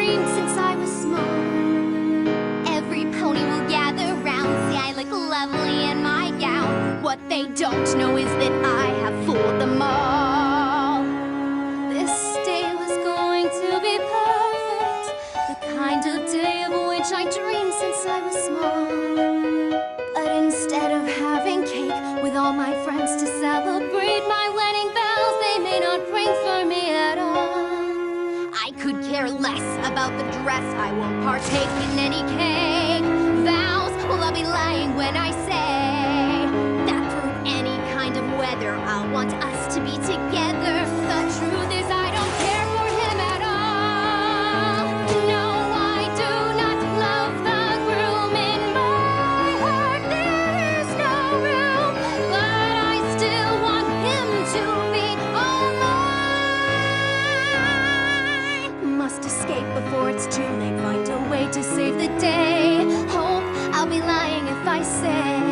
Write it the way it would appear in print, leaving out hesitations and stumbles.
dreamed since I was small. Every pony will gather round, see I look lovely in my gown. What they don't know is that I have fooled them all. This day was going to be perfect, the kind of day of which I dreamed since I was small. But instead of having cake with all my friends to celebrate my wedding bells, they may not ring for me at all. I could care less about the dress, I won't partake in any cake. Vows, well, I'll be lying when I say that through any kind of weather I'll want us to be together. The truth is I don't care for him at all. No, I do not love the groom. In my heart there is no room, but I still want him to be all mine. Must escape before it's too late, find a way to save the day. Hope I'll be lying if I say